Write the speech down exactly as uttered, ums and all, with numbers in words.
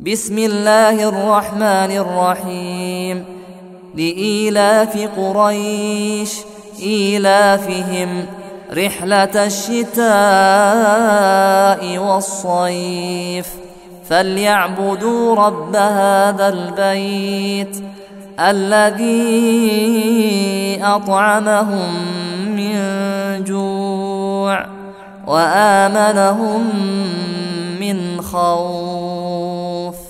بسم الله الرحمن الرحيم لإيلاف قريش إيلافهم رحلة الشتاء والصيف فليعبدوا رب هذا البيت الذي أطعمهم من جوع وآمنهم من خوف.